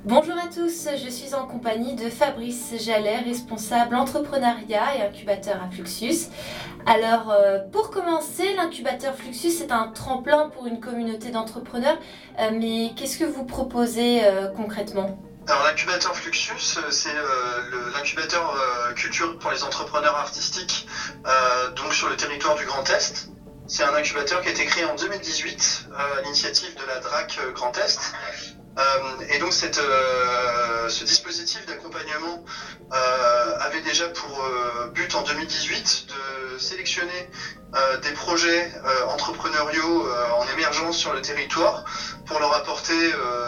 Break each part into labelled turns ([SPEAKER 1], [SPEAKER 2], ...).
[SPEAKER 1] Bonjour à tous, je suis en compagnie de Fabrice Jallet, responsable entrepreneuriat et incubateur à Fluxus. Alors, pour commencer, l'incubateur Fluxus est un tremplin pour une communauté d'entrepreneurs, mais qu'est-ce que vous proposez concrètement ?
[SPEAKER 2] Alors l'incubateur Fluxus, c'est l'incubateur culture pour les entrepreneurs artistiques donc sur le territoire du Grand Est. C'est un incubateur qui a été créé en 2018 à l'initiative de la DRAC Grand Est. Et donc ce dispositif d'accompagnement avait déjà pour but en 2018 de sélectionner des projets entrepreneuriaux en émergence sur le territoire pour leur apporter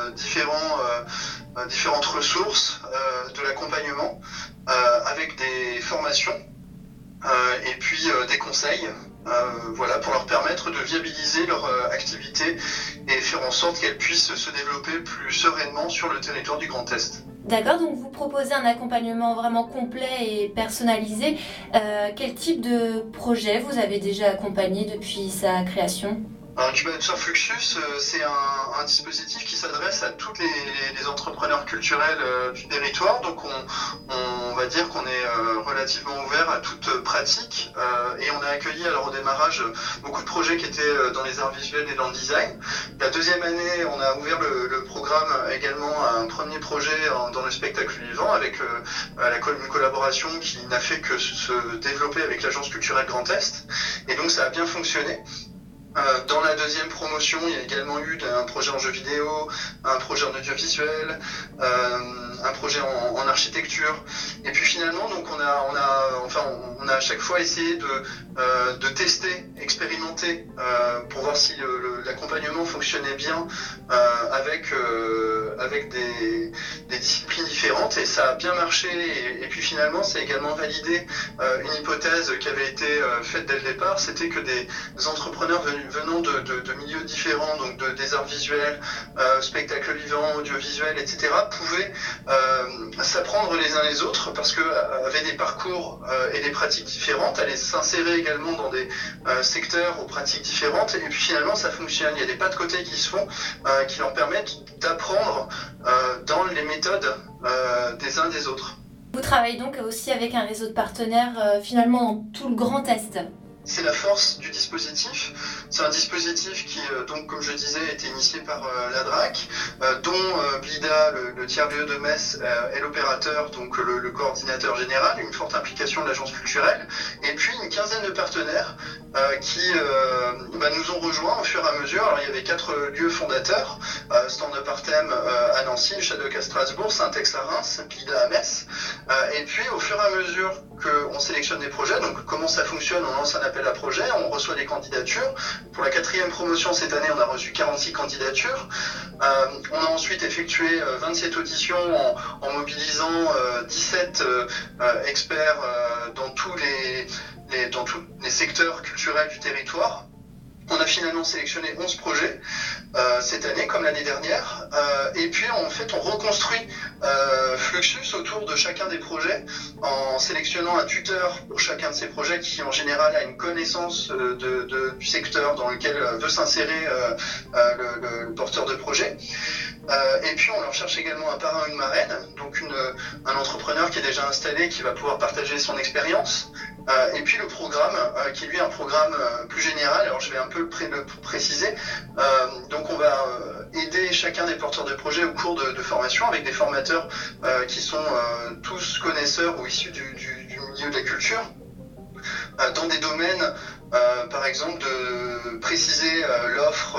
[SPEAKER 2] différentes ressources, de l'accompagnement avec des formations et puis des conseils. Pour leur permettre de viabiliser leur activité et faire en sorte qu'elles puissent se développer plus sereinement sur le territoire du Grand Est.
[SPEAKER 1] D'accord, donc vous proposez un accompagnement vraiment complet et personnalisé. Quel type de projet vous avez déjà accompagné depuis sa création ?
[SPEAKER 2] L'incubateur Fluxus, c'est un dispositif qui s'adresse à tous les entrepreneurs culturels du territoire. Donc on va dire qu'on est relativement ouvert à toute pratique et on a accueilli alors au démarrage beaucoup de projets qui étaient dans les arts visuels et dans le design. La deuxième année, on a ouvert le programme également à un premier projet dans le spectacle vivant avec une collaboration qui n'a fait que se développer avec l'Agence culturelle Grand Est. Et donc ça a bien fonctionné. Dans la deuxième promotion, il y a également eu un projet en jeu vidéo, un projet en audiovisuel, un projet en architecture. Et puis finalement, donc on a à chaque fois essayé de tester, expérimenter pour voir si l'accompagnement fonctionnait bien avec des disciplines différentes. Et ça a bien marché. Et puis finalement, c'est également validé une hypothèse qui avait été faite dès le départ, c'était que des entrepreneurs venant de milieux différents, donc des arts visuels, spectacles vivants, audiovisuels, etc., pouvaient s'apprendre les uns les autres parce qu'avaient des parcours et des pratiques différentes, allaient s'insérer également dans des secteurs aux pratiques différentes, et puis finalement ça fonctionne. Il y a des pas de côté qui se font qui leur permettent d'apprendre dans les méthodes des uns des autres.
[SPEAKER 1] Vous travaillez donc aussi avec un réseau de partenaires finalement dans tout le Grand Est.
[SPEAKER 2] C'est la force du dispositif. C'est un dispositif qui, donc, comme je disais, a été initié par la DRAC, dont Blida, le tiers-lieu de Metz, est l'opérateur, donc le coordinateur général, une forte implication de l'agence culturelle, et puis une quinzaine de partenaires qui nous ont rejoints au fur et à mesure. Alors, il y avait 4 lieux fondateurs, Stand Up Artem à Nancy, le Shadok à Strasbourg, Syntex à Reims, Blida à Metz, et puis au fur et à mesure qu'on sélectionne des projets, donc comment ça fonctionne, on lance un appel à projet, on reçoit des candidatures. Pour la 4e promotion cette année, on a reçu 46 candidatures. On a ensuite effectué 27 auditions en mobilisant 17 experts dans tous les secteurs culturels du territoire. On a finalement sélectionné 11 projets cette année, comme l'année dernière. Et puis, en fait, on reconstruit Fluxus autour de chacun des projets en sélectionnant un tuteur pour chacun de ces projets qui, en général, a une connaissance du secteur dans lequel veut s'insérer le porteur de projet. Et puis, on leur cherche également un parrain, une marraine, donc un entrepreneur qui est déjà installé, qui va pouvoir partager son expérience. Et puis le programme, qui lui est un programme plus général, alors je vais un peu le préciser. Donc on va aider chacun des porteurs de projets au cours de formation avec des formateurs qui sont tous connaisseurs ou issus du milieu de la culture, dans des domaines, par exemple, de préciser l'offre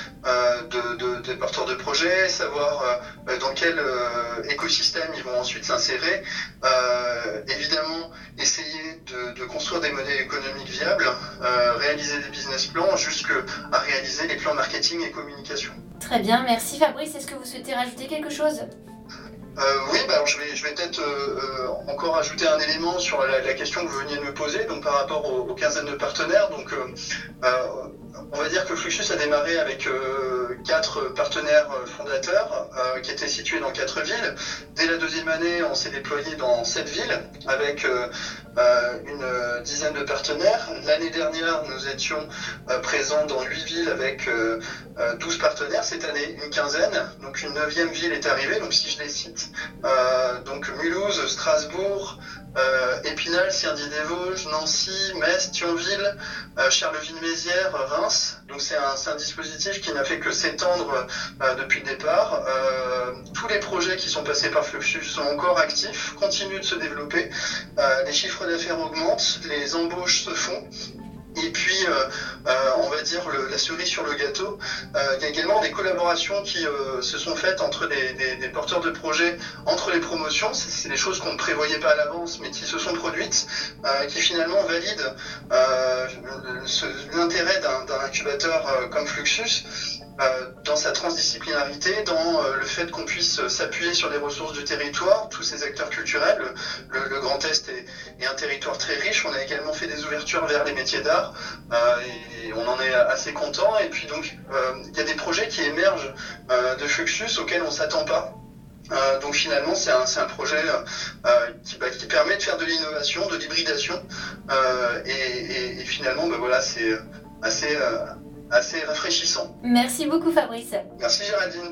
[SPEAKER 2] des porteurs de projets, savoir dans quel écosystème ils vont ensuite s'insérer, évidemment essayer de construire des modèles économiques viables, réaliser des business plans, jusqu'à réaliser les plans marketing et communication.
[SPEAKER 1] Très bien, merci Fabrice. Est-ce que vous souhaitez rajouter quelque chose ?
[SPEAKER 2] Oui, alors je vais peut-être encore ajouter un élément sur la question que vous veniez de me poser, donc par rapport aux quinzaines de partenaires. Donc, on va dire que Fluxus a démarré avec 4 partenaires fondateurs qui étaient situés dans 4 villes. Dès la deuxième année, on s'est déployé dans 7 villes avec une dizaine de partenaires. L'année dernière, nous étions présents dans 8 villes avec 12 partenaires. Cette année, une quinzaine. Donc une 9e ville est arrivée. Donc si je les cite, donc Mulhouse, Strasbourg, Épinal, Cergy-des-Vosges, Nancy, Metz, Thionville, Charleville-Mézières, Reims. Donc c'est un dispositif qui n'a fait que s'étendre depuis le départ. Tous les projets qui sont passés par Fluxus sont encore actifs, continuent de se développer. Les chiffres d'affaires augmentent, les embauches se font. Et puis, on va dire la cerise sur le gâteau, il y a également des collaborations qui se sont faites entre des porteurs de projets, entre les promotions. C'est des choses qu'on ne prévoyait pas à l'avance, mais qui se sont produites, qui finalement valident l'intérêt d'un incubateur comme Fluxus. Dans sa transdisciplinarité, dans le fait qu'on puisse s'appuyer sur les ressources du territoire, tous ces acteurs culturels. Le Grand Est est un territoire très riche. On a également fait des ouvertures vers les métiers d'art et on en est assez content. Et puis donc, il y a des projets qui émergent de Fluxus auxquels on ne s'attend pas. Donc finalement, c'est un projet qui permet de faire de l'innovation, de l'hybridation. Et finalement, voilà, c'est assez rafraîchissant.
[SPEAKER 1] Merci beaucoup Fabrice.
[SPEAKER 2] Merci Géraldine.